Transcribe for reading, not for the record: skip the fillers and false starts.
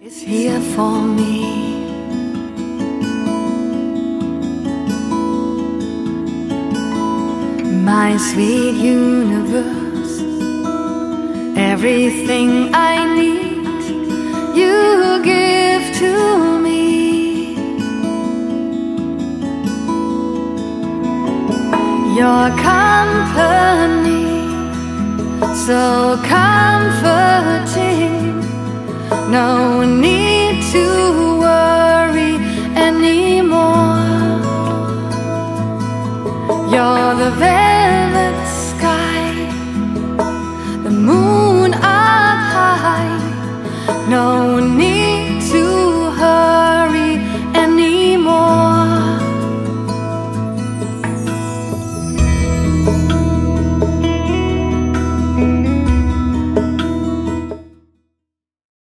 is here for me. My sweet universe, everything I need, you give to me. Your company, so comforting. No need to worry anymore. You're the velvet sky, the moon up high. No